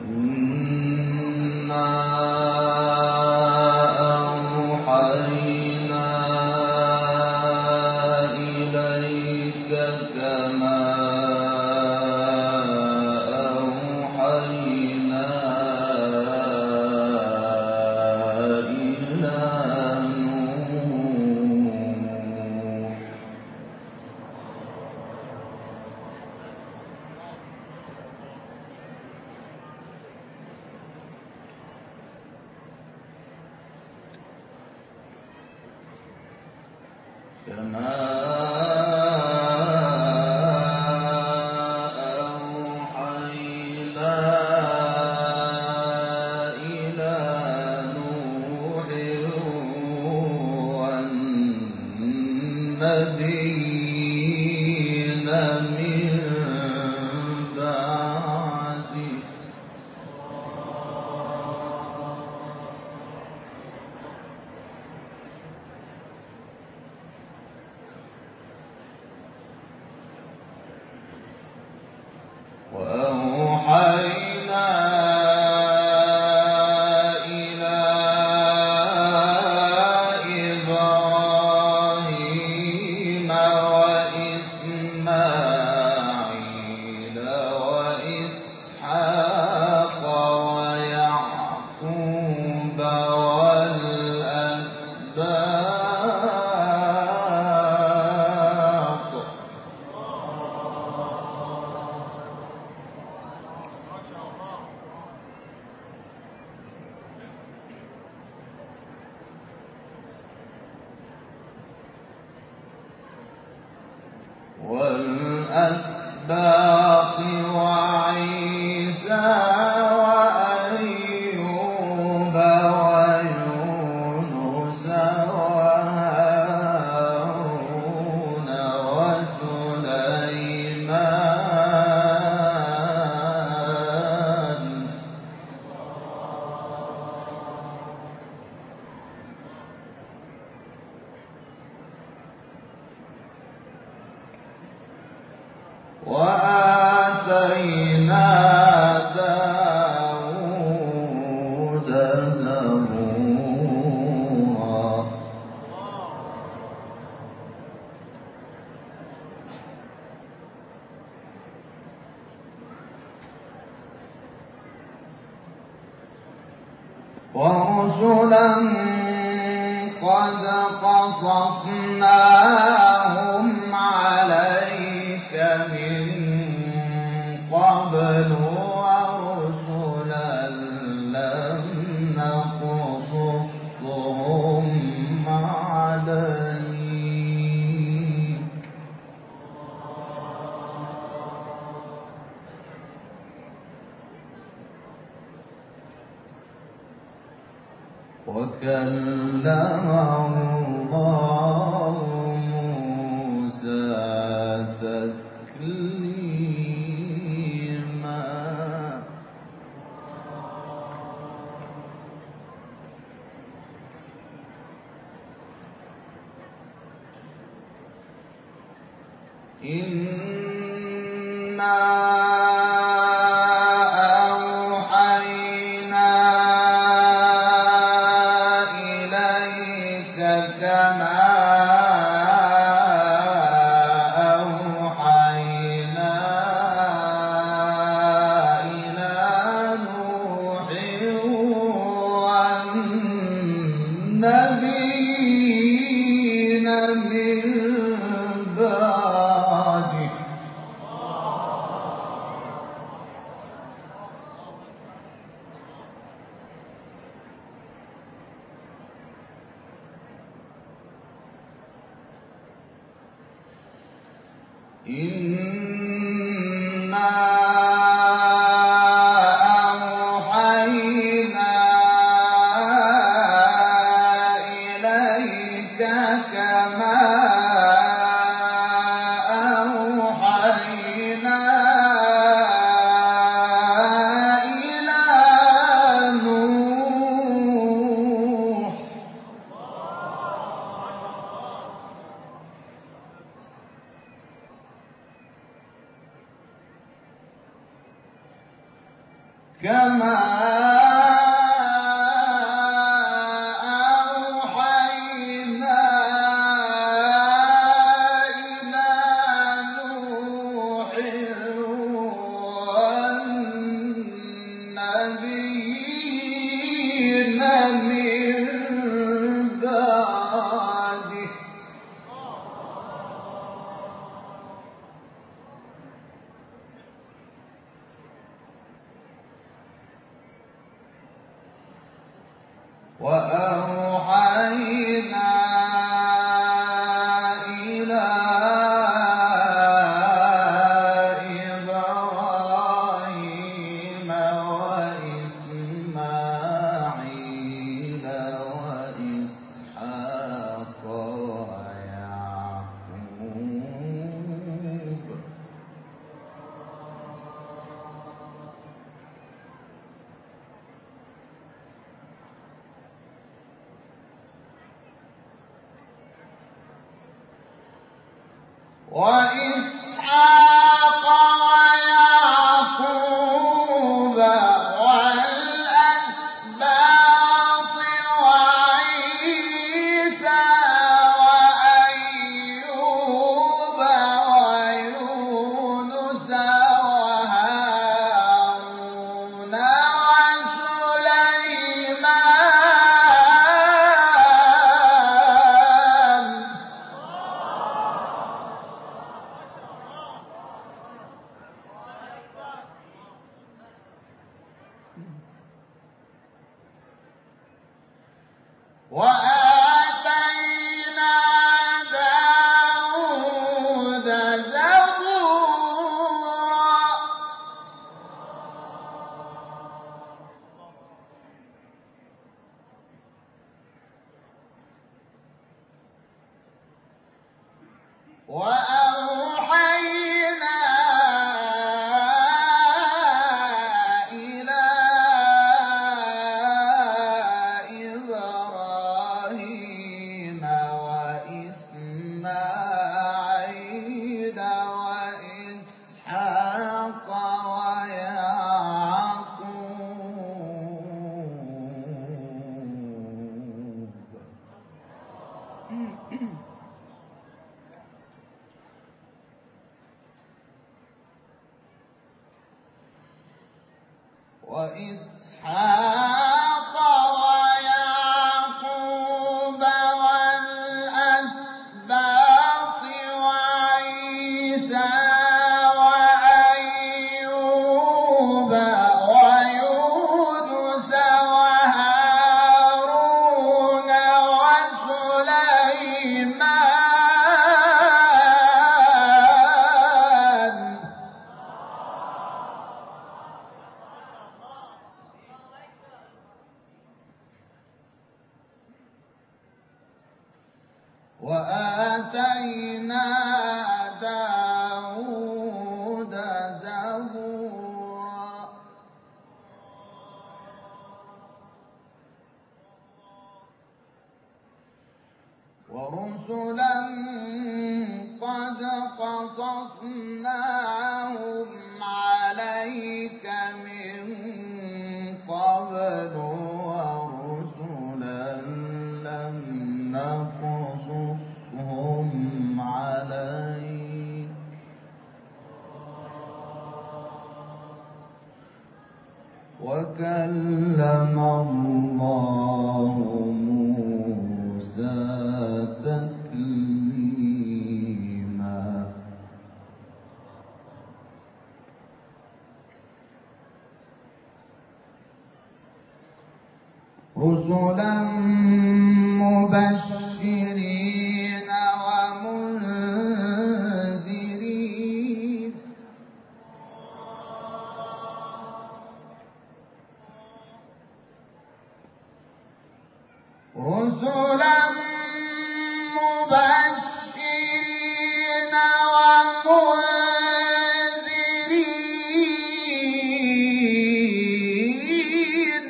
والأسباط وعيسى وأيوب ويونس وهارون وسليمان وآتينا داود زبورا ورسلا قد قصصناهم عليك من قبل ورسلا لم نقصصهم عليك وكلم الله موسى تكليما إنا أوحينا إليك كما أوحينا إلى نوح والنبيين من بعده إنا أوحينا إليك كما أوحينا إلى نوح كما وأوحينا إلى إبراهيم وإسماعيل وإسحاق ويعقوب وإسحاق ويعقوب والأسباط وعيسى وأيوب ويونس وهارون وآتينا داود زبورا وأوحينا إلى إبراهيم وإسماعيل وإسحاق ويعقوب وإسحاق ويعقوب والأسباط وعيسى وأيوب ويونس وهارون وسليمان وآتينا داود زبورا ورسلا قد قصصناهم عليك من قبل ورسلا لم نقصصهم عليك وكلم الله موسى تكليما رسلا مبشرين ومنذرين رسلا مبشرين ومنذرين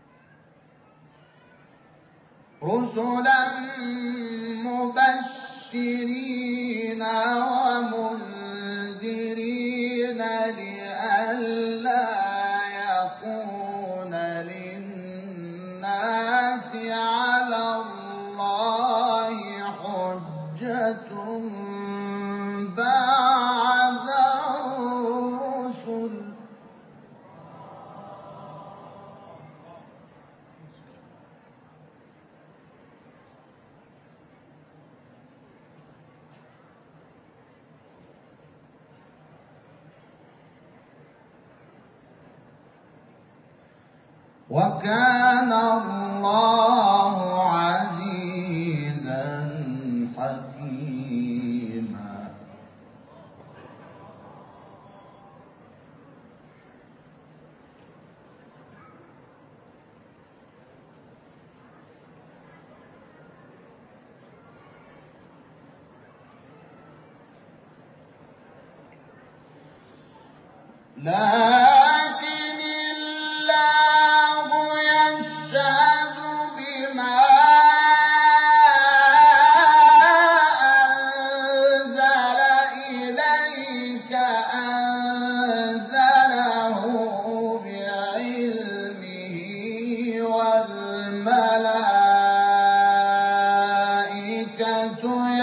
رسلا مبشرين مبشرين ومنذرين لئلا يكون للناس على الله حجة بعد الرسل. وكان الله عزيزا حكيما. لكن الله يشهد بما أنزل إليك أنزله بعلمه والملائكة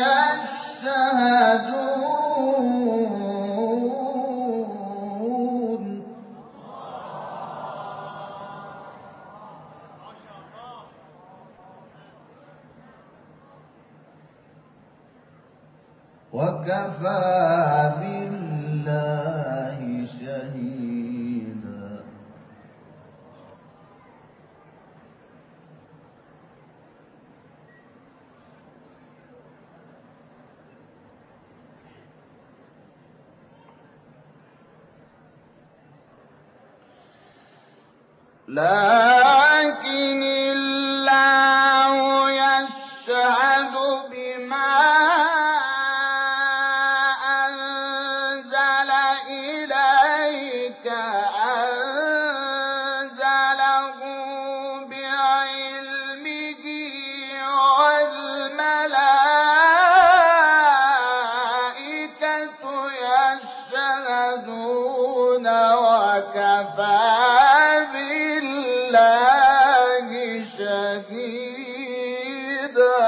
يشهدون. وكفى بالله شهيدا. لكن الله يشهد بما أنزل إليك أنزله بعلمه والملائكة يشهدون. وكفى بالله شهيدا.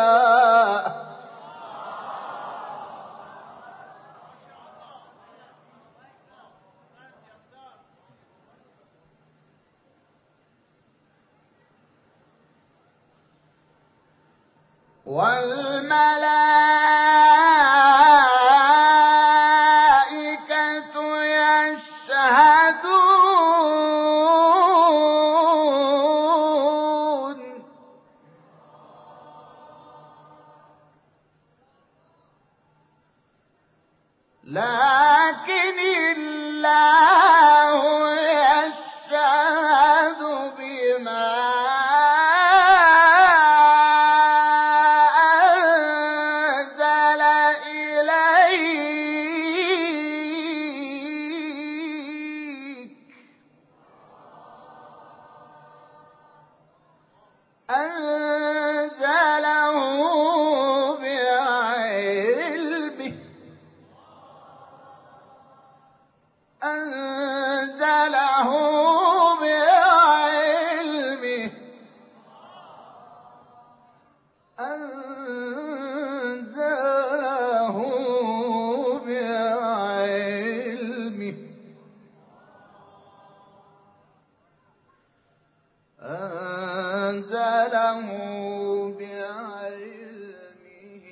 والملائكة يشهدون. لكن الله يشهد بما أنزل إليك أنزله بعلمه أنزله بعلمه أنزله بعلمه أنزله بعلمه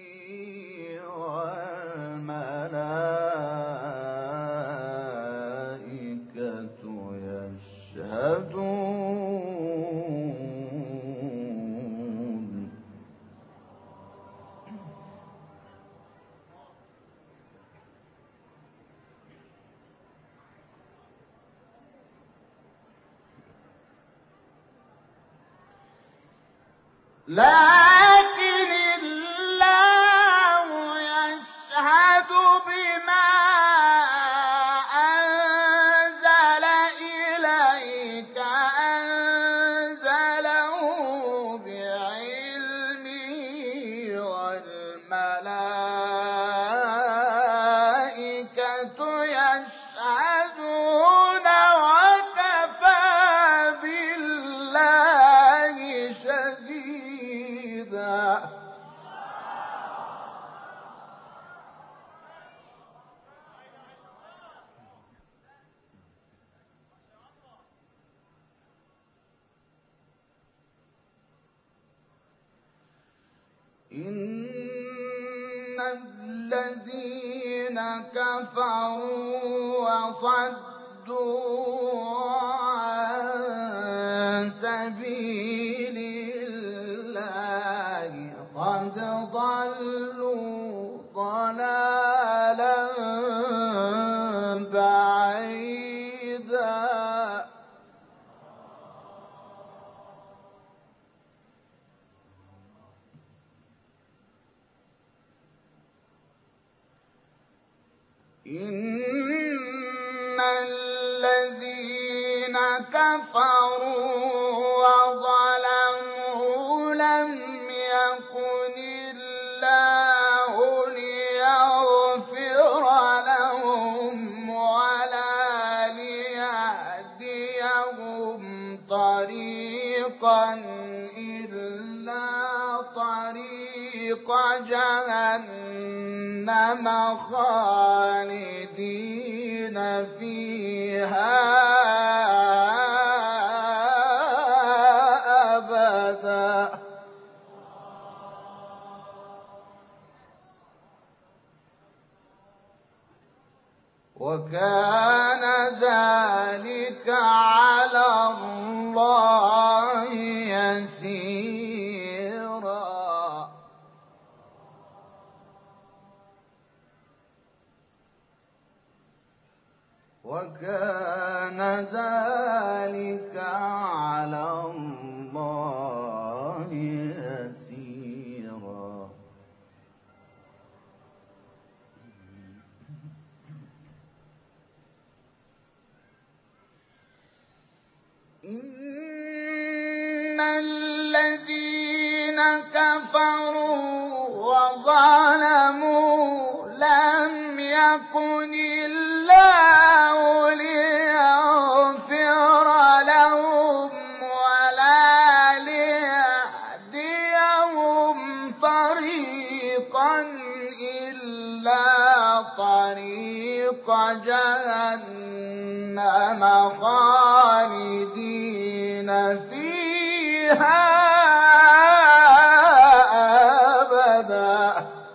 والملائكة يشهدون. لكن الله يشهد بما أنزل إليك أنزله بعلمه والملائكة إن الذين كفروا وصدوا عن سبيل الله قد ضلوا ضلالا بعيدا. إن الذين كفروا وظلموا لم يكن الله ليغفر لهم ولا ليهديهم طريقا إلا طريق جهنم خالدين فيها أبدا. وكان ذلك على الله يسيرا. وكان ذلك على الله يسيرا. إن الذين كفروا وظلموا لم يكن الله ليغفر لهم ولا ليهديهم طريقا إلا طريق جهنم خالدين فيها أبدا.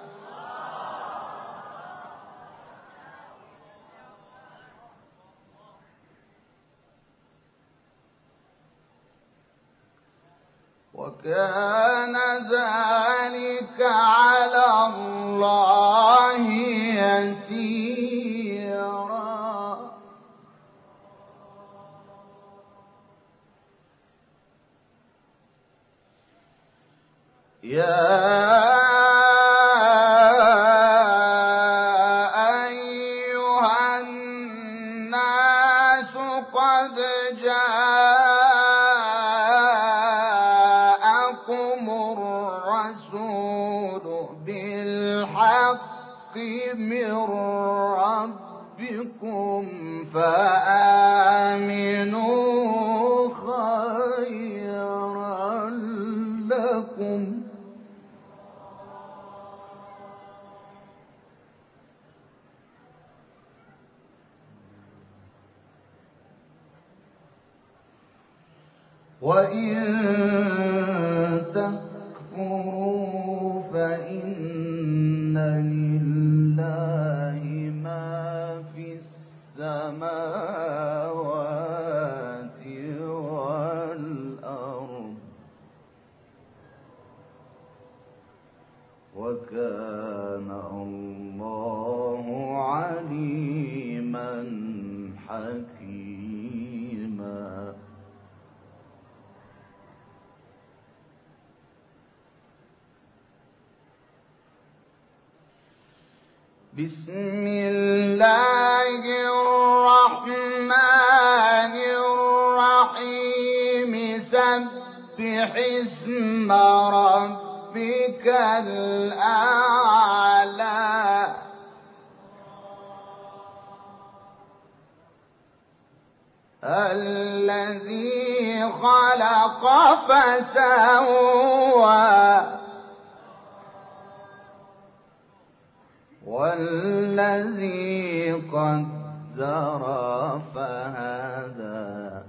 وكان ذلك على الله يسيرا. يا أيها الناس قد جاءكم الرسول بالحق من ربكم فآمنوا خيرا لكم. وإن تكفروا فإن لله ما في السماوات والأرض وكان الله عليما حكيما. بسم الله الرحمن الرحيم. سبح اسم ربك الأعلى. الذي خلق فسوى والذي قدر فهدى.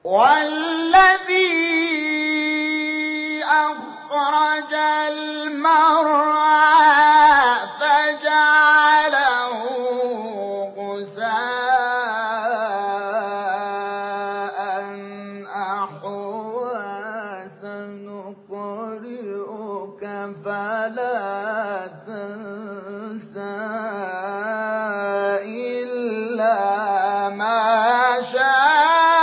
والذي أخرج المرعى فجعله غثاء أحوى سنقرئك فلا تنسى إلا ما شاء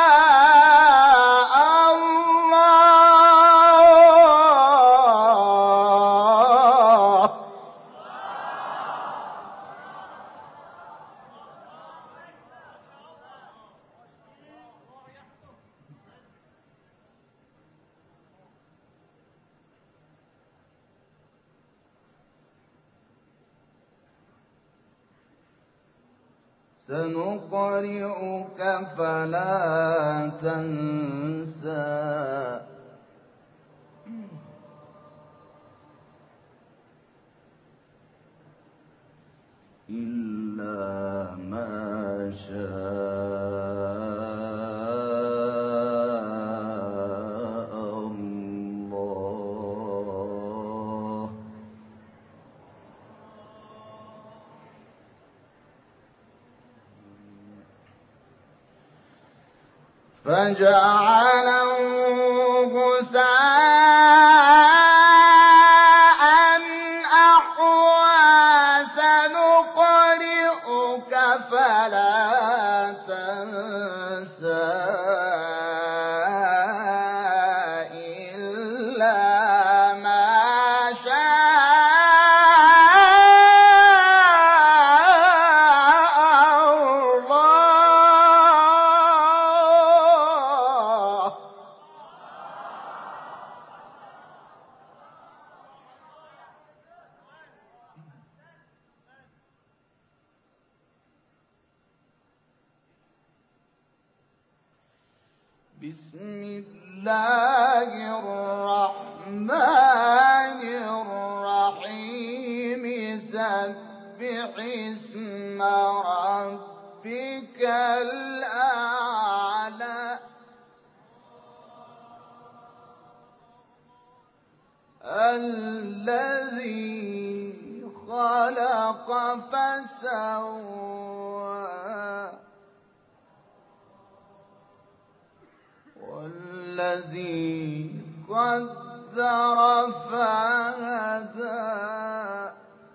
سنقرئك فلا تنسى إلا ما شاء الله فجعله غثاء أحوى سنقرئك فلا تنسى إلا ما شاء الله بسم الله الرحمن الرحيم سبح اسم ربك الأعلى الذي خلق فسوى والذي قدر فهدى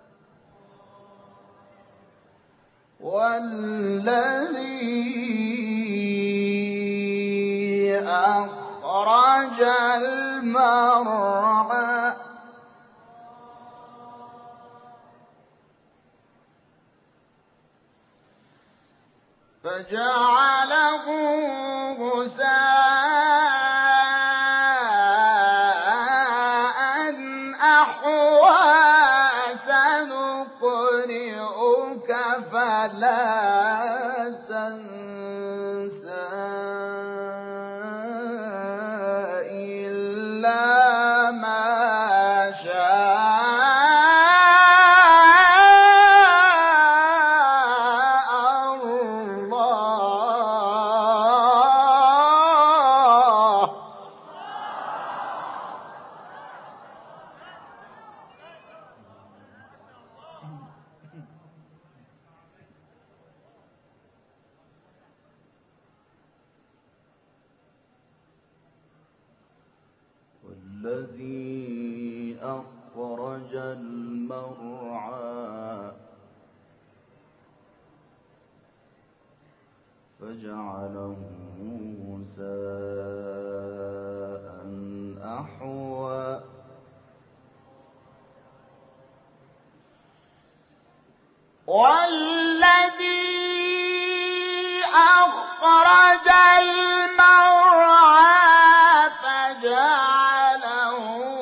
والذي أخرج المرعى فجعله غثاء أحوى سنقرئك فلا تنسى إلا ما شاء الله والذي أخرج المرعى فجعله غثاء أحوى والذي أخرج المرعى فجعله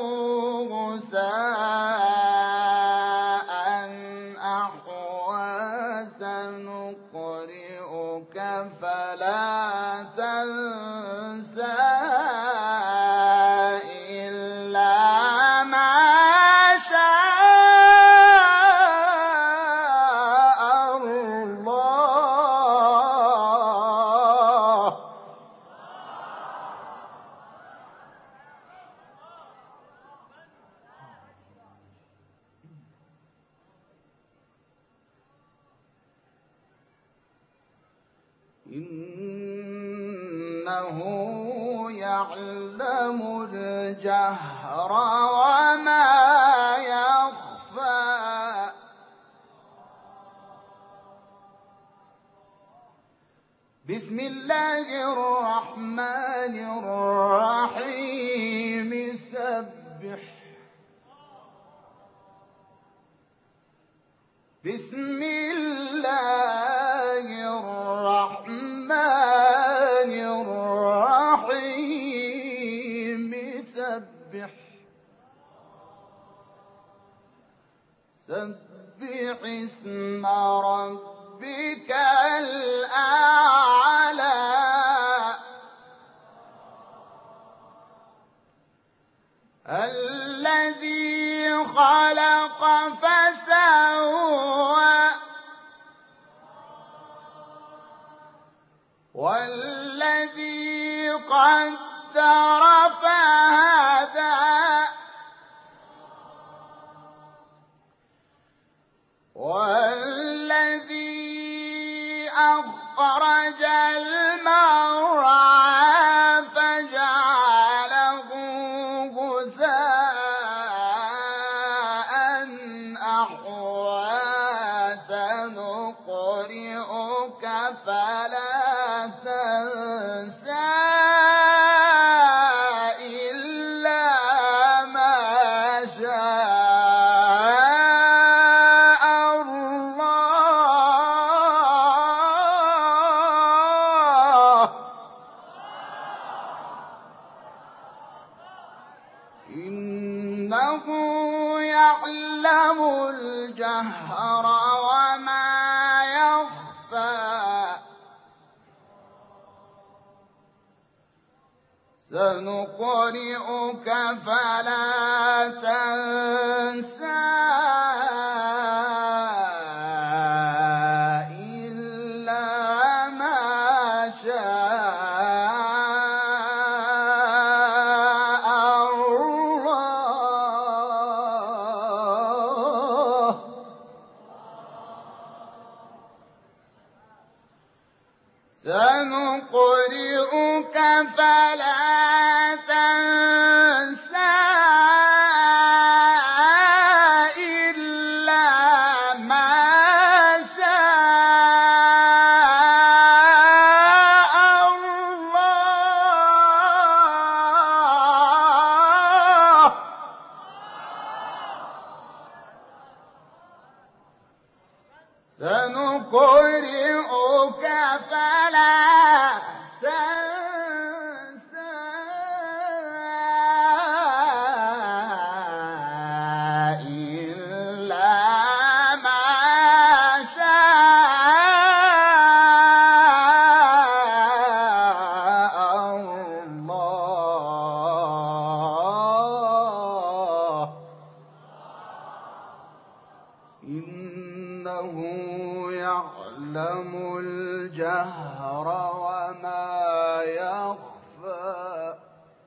غثاء أحوى سنقرئك فلا تنسى إلا ما شاء الله إنه يعلم الجهر وما يخفى بسم الله الرحمن الرحيم سبح بسم الله الرحمن الرحيم سبح سبح اسم ربك الأعلى الذي خلق فسوى والذي قدر فهدى والذي أخرج المرعى فجعله غثاء أحوى سنقرئك فلا تنسى إلا ما شاء الله إنه يعلم الجهر وما يخفى سنقرئك فلا تنسى إلا ما شاء الله سنقرئك فلا تنسى إلا ما شاء الله سنقرئك فلا تنسى إلا ما شاء الله إنه يعلم الجهر وما يخفى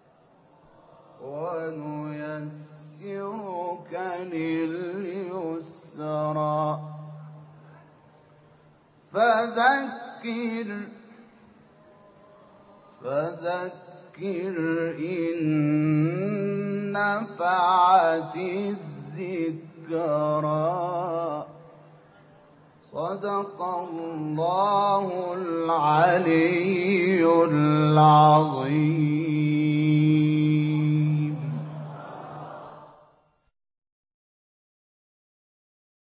ونيسرك لليسرى فذكر إن نفعت الذكرى صدق الله العلي العظيم.